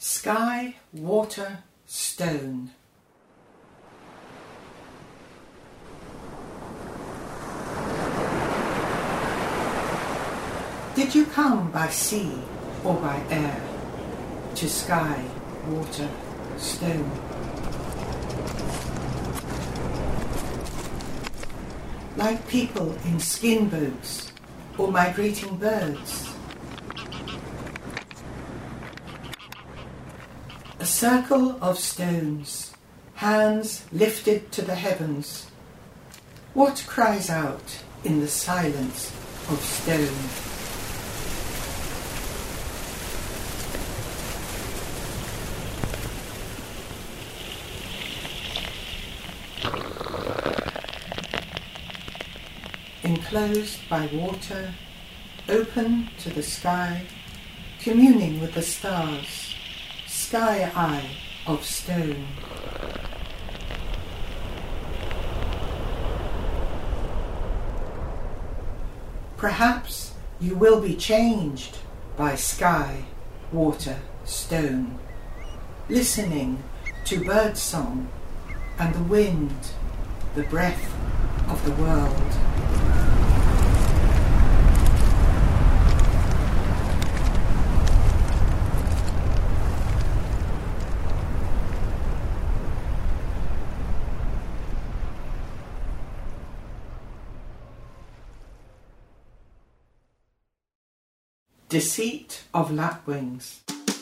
Sky, water, stone. Did you come by sea or by air to sky, water, stone? Like people in skin boats or migrating birds? A circle of stones, hands lifted to the heavens. What cries out in the silence of stone? Enclosed by water, open to the sky, communing with the stars, sky eye of stone. Perhaps you will be changed by sky, water, stone, listening to birdsong and the wind, the breath of the world. Deceit of lapwings.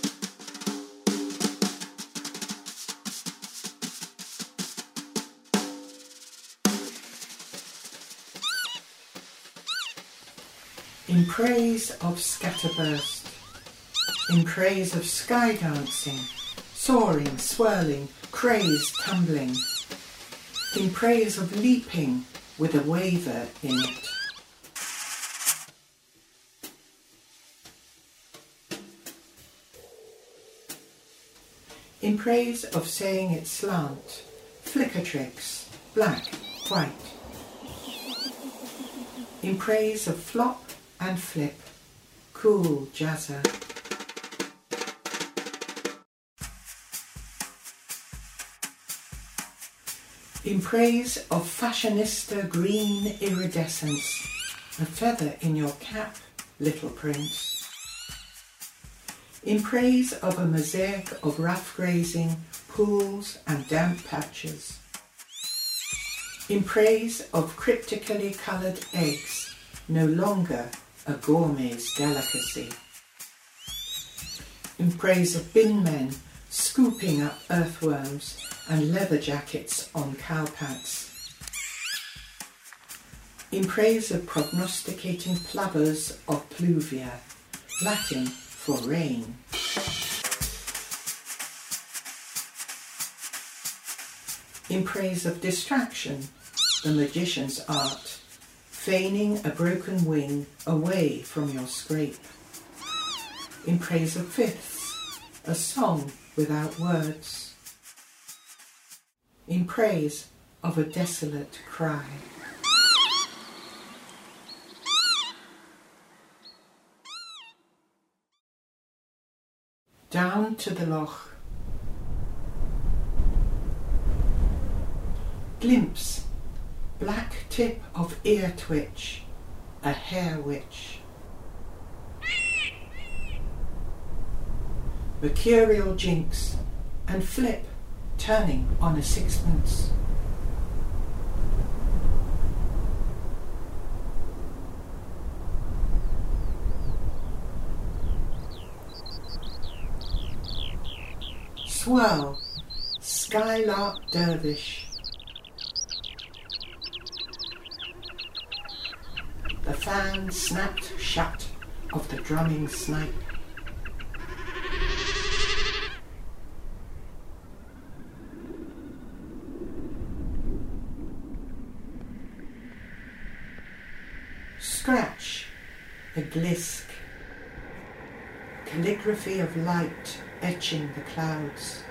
In praise of scatterburst, in praise of sky dancing, soaring, swirling, crazed, tumbling, in praise of leaping with a waver in it. In praise of saying it slant, flicker tricks, black, white. In praise of flop and flip, cool jazzer. In praise of fashionista green iridescence, a feather in your cap, little prince. In praise of a mosaic of rough grazing, pools and damp patches. In praise of cryptically coloured eggs, no longer a gourmet's delicacy. In praise of bin men scooping up earthworms and leather jackets on cowpats. In praise of prognosticating plovers of pluvia, Latin for rain. In praise of distraction, the magician's art, feigning a broken wing away from your scrape. In praise of fifths, a song without words. In praise of a desolate cry. Down to the loch. Glimpse, black tip of ear twitch, a hair witch. Mercurial jinx, and flip, turning on a sixpence. Swirl, skylark dervish. The fan snapped shut of the drumming snipe. Scratch, a glisk. Calligraphy of light etching the clouds.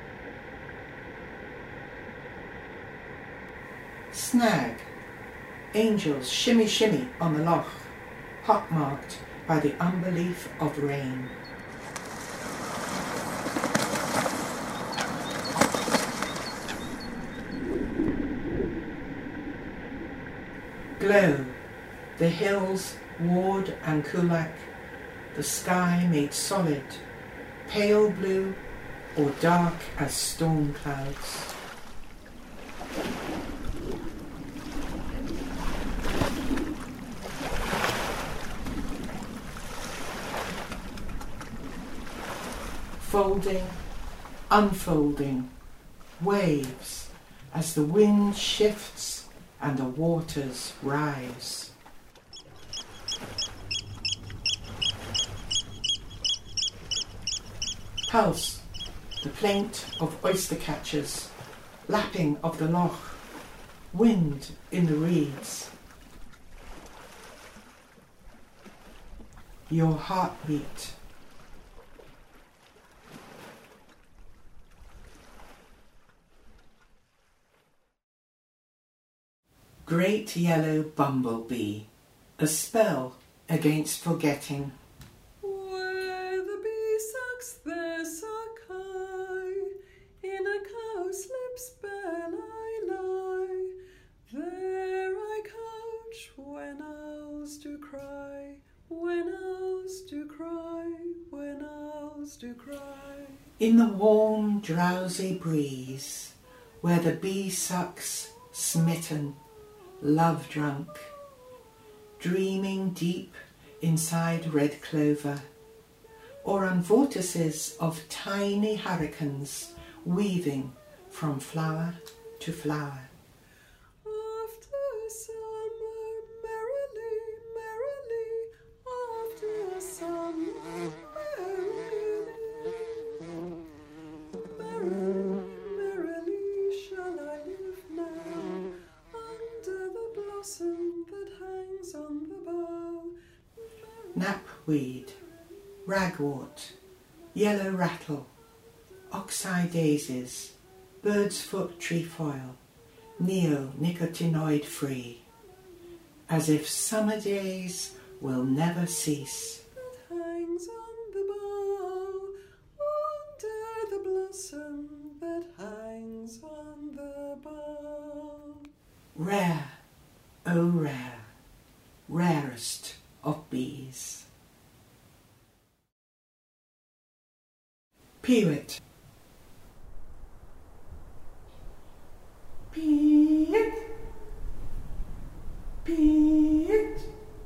Snag, Angels shimmy shimmy on the loch, pockmarked by the unbelief of rain. Glow, the hills Ward and Coolac, the sky made solid, pale blue or dark as storm clouds. Folding, unfolding, waves as the wind shifts and the waters rise. Pulse, the plaint of oyster catchers, lapping of the loch, wind in the reeds. Your heartbeat. Great yellow bumblebee, a spell against forgetting. Where the bee sucks, there suck I. In a cowslip's bell I lie. There I couch when owls do cry, when owls do cry, when owls do cry. In the warm, drowsy breeze, where the bee sucks, smitten, love-drunk, dreaming deep inside red clover, or on vortices of tiny hurricanes weaving from flower to flower. After summer, merrily, merrily, after summer, merrily, merrily, merrily shall I live now, under the blossom that hangs on the bough. Knapweed, ragwort, yellow rattle, oxeye daisies, bird's foot trefoil, neonicotinoid free, as if summer days will never cease. That hangs on the bough, under the blossom that hangs on the bough. Rare, oh rare, rarest of bees. Peewit. Peewit, peewit,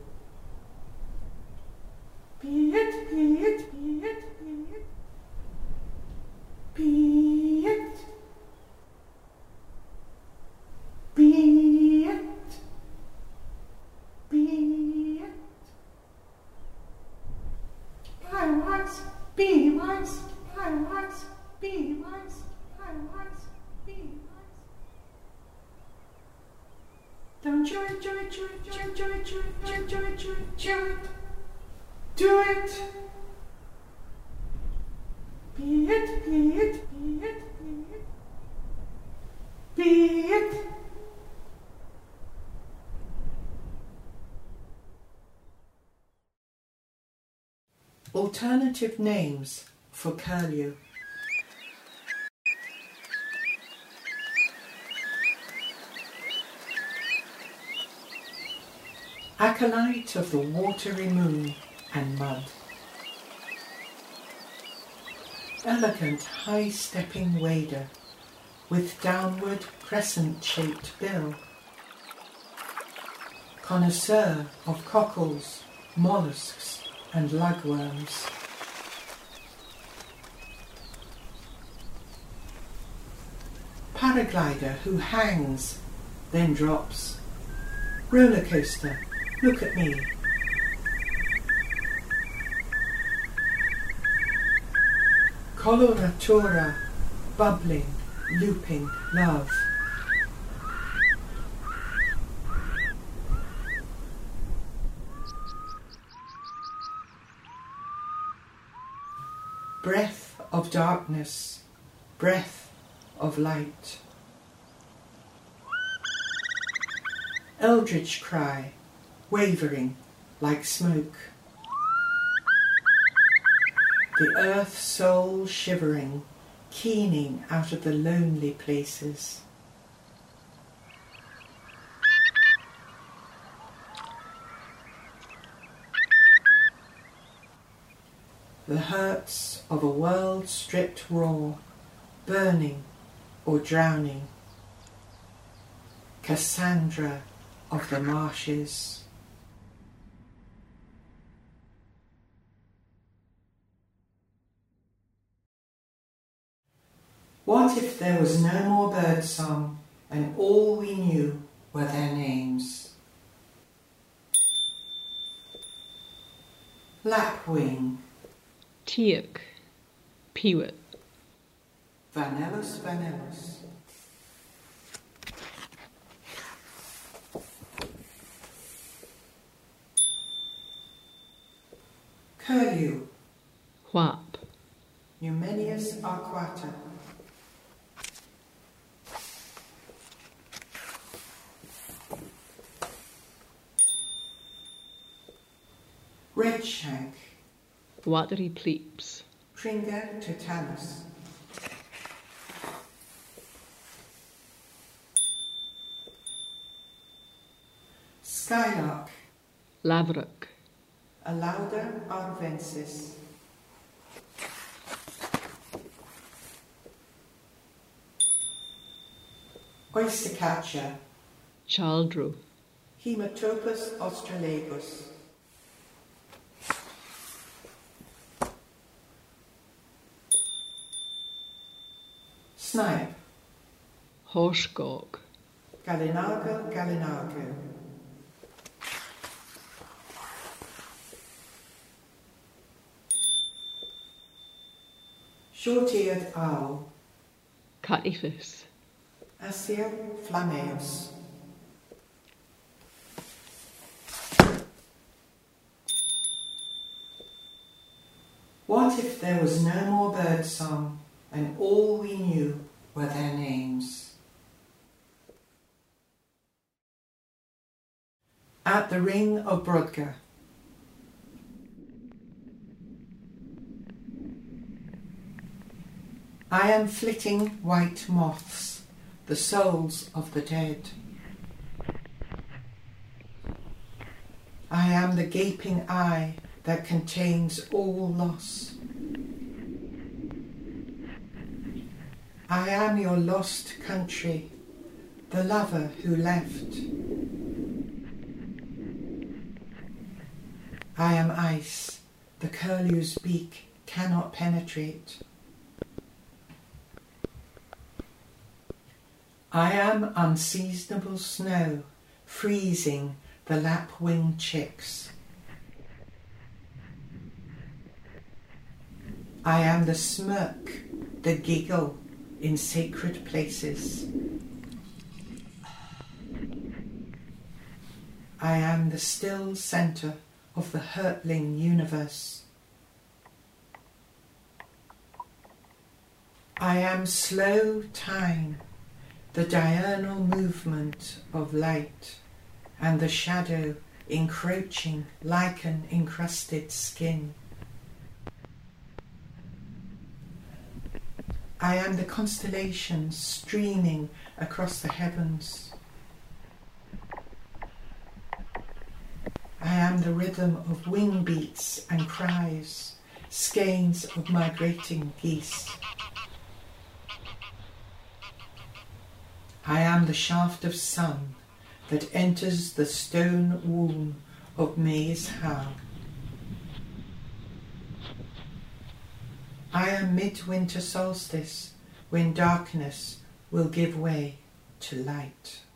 peewit, peewit, peewit, peewit, peewit, peewit, peewit. I was, be wise, I was, be wise, I was, be wise. Don't chew it, chew it, chew it, chew it, chew it, chew it, chew it, chew it, chew it. Do it. Be it, be it, be it, be it. Be it. Alternative names for curlew. Acolyte of the watery moon and mud. Elegant high-stepping wader with downward crescent-shaped bill. Connoisseur of cockles, mollusks and lugworms. Paraglider who hangs, then drops. Roller coaster, look at me. Coloratura, bubbling, looping love. Breath of darkness, breath of light. eldritch cry, wavering like smoke. The earth soul shivering, keening out of the lonely places. The hurts of a world stripped raw, burning or drowning. Cassandra of the marshes. What if there was no more birdsong and all we knew were their names? Lapwing, Tierk, Peewit, Vanellus vanellus, Curlew, Whap, Numenius arquata, Redshank, Watery Pleeps, Tringa totalis, Skylark, Laverick, Alauda arvensis, Oystercatcher, Chaldro, Hematopus australabus, Snipe, Horsecock, Gallinago gallinago, Short-eared owl, Cattyfis, Assia flammeus, What if there was no more birdsong and all we knew were their names? At the ring of Brodgar. I am flitting white moths, the souls of the dead. I am the gaping eye that contains all loss. I am your lost country, the lover who left. I am ice, the curlew's beak cannot penetrate. I am unseasonable snow, freezing the lapwing chicks. I am the smirk, the giggle in sacred places. I am the still centre of the hurtling universe. I am slow time, the diurnal movement of light, and the shadow encroaching lichen-encrusted skin. I am the constellations streaming across the heavens. I am the rhythm of wing beats and cries, skeins of migrating geese. I am the shaft of sun that enters the stone womb of Maes Howe. I am midwinter solstice when darkness will give way to light.